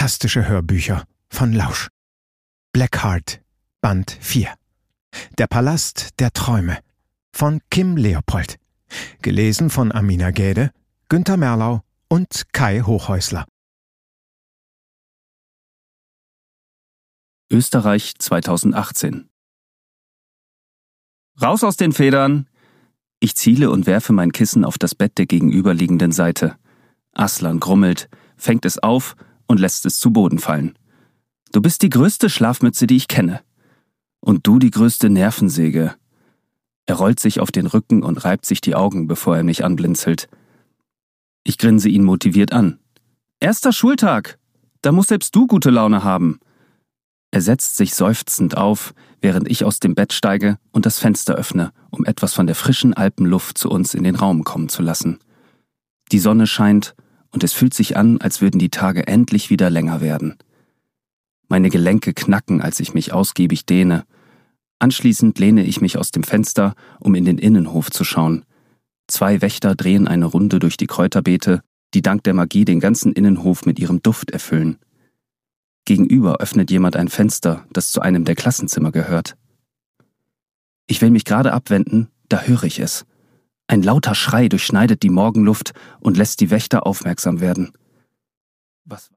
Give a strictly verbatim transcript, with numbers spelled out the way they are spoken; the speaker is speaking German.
Fantastische Hörbücher von Lausch. Blackheart, Band vier. Der Palast der Träume von Kim Leopold. Gelesen von Amina Gäde, Günter Merlau und Kai Hochhäusler. Österreich zweitausendachtzehn. Raus aus den Federn! Ich ziele und werfe mein Kissen auf das Bett der gegenüberliegenden Seite. Aslan grummelt, fängt es auf und lässt es zu Boden fallen. Du bist die größte Schlafmütze, die ich kenne. Und du die größte Nervensäge. Er rollt sich auf den Rücken und reibt sich die Augen, bevor er mich anblinzelt. Ich grinse ihn motiviert an. Erster Schultag! Da musst selbst du gute Laune haben. Er setzt sich seufzend auf, während ich aus dem Bett steige und das Fenster öffne, um etwas von der frischen Alpenluft zu uns in den Raum kommen zu lassen. Die Sonne scheint und es fühlt sich an, als würden die Tage endlich wieder länger werden. Meine Gelenke knacken, als ich mich ausgiebig dehne. Anschließend lehne ich mich aus dem Fenster, um in den Innenhof zu schauen. Zwei Wächter drehen eine Runde durch die Kräuterbeete, die dank der Magie den ganzen Innenhof mit ihrem Duft erfüllen. Gegenüber öffnet jemand ein Fenster, das zu einem der Klassenzimmer gehört. Ich will mich gerade abwenden, da höre ich es. Ein lauter Schrei durchschneidet die Morgenluft und lässt die Wächter aufmerksam werden. Was